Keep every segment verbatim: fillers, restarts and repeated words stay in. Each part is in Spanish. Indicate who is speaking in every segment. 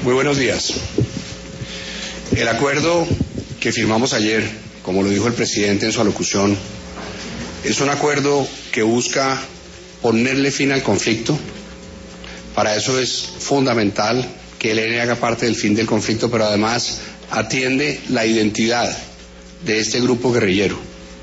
Speaker 1: Muy buenos días. El acuerdo que firmamos ayer, como lo dijo el presidente en su alocución, es un acuerdo que busca ponerle fin al conflicto. Para eso es fundamental que el E L N haga parte del fin del conflicto, pero además atiende la identidad de este grupo guerrillero.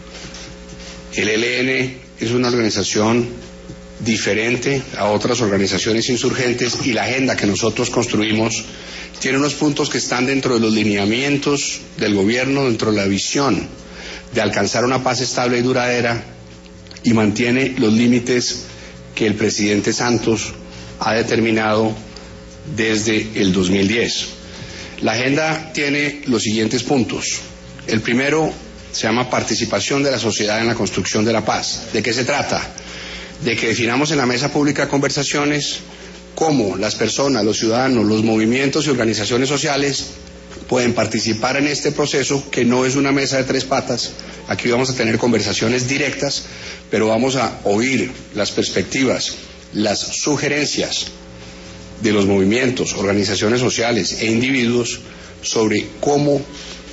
Speaker 1: El E L N es una organización diferente a otras organizaciones insurgentes y la agenda que nosotros construimos tiene unos puntos que están dentro de los lineamientos del gobierno, dentro de la visión de alcanzar una paz estable y duradera, y mantiene los límites que el presidente Santos ha determinado desde el dos mil diez. La agenda tiene los siguientes puntos. El primero se llama participación de la sociedad en la construcción de la paz. ¿De qué se trata? De que definamos en la mesa pública de conversaciones cómo las personas, los ciudadanos, los movimientos y organizaciones sociales pueden participar en este proceso, que no es una mesa de tres patas. Aquí vamos a tener conversaciones directas, pero vamos a oír las perspectivas, las sugerencias de los movimientos, organizaciones sociales e individuos sobre cómo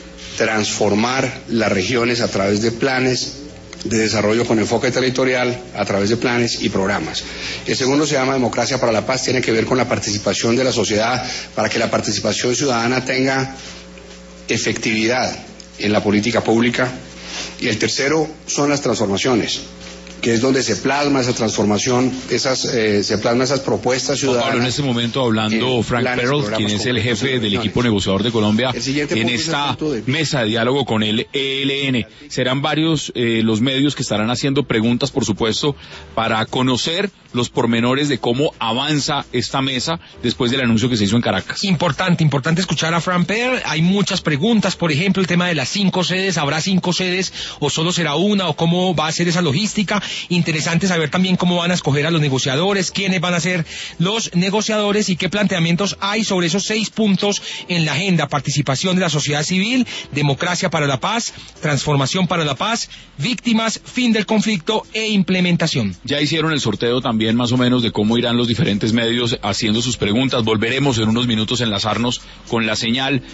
Speaker 1: transformar las regiones a través de planes de desarrollo con enfoque territorial, a través de planes y programas. El segundo se llama Democracia para la Paz, tiene que ver con la participación de la sociedad para que la participación ciudadana tenga efectividad en la política pública. Y el tercero son las transformaciones, que es donde se plasma esa transformación, esas, eh, se plasma esas propuestas ciudadanas.
Speaker 2: Pablo, en este momento hablando Frank Perrell, quien es el jefe del equipo negociador de Colombia, en esta de... mesa de diálogo con el E L N. Serán varios eh, los medios que estarán haciendo preguntas, por supuesto, para conocer los pormenores de cómo avanza esta mesa después del anuncio que se hizo en Caracas.
Speaker 3: Importante, importante escuchar a Frank Perrell. Hay muchas preguntas, por ejemplo, el tema de las cinco sedes, ¿habrá cinco sedes o solo será una, o cómo va a ser esa logística? Interesante saber también cómo van a escoger a los negociadores, quiénes van a ser los negociadores y qué planteamientos hay sobre esos seis puntos en la agenda: participación de la sociedad civil, democracia para la paz, transformación para la paz, víctimas, fin del conflicto e implementación.
Speaker 2: Ya hicieron el sorteo también más o menos de cómo irán los diferentes medios haciendo sus preguntas. Volveremos en unos minutos a enlazarnos con la señal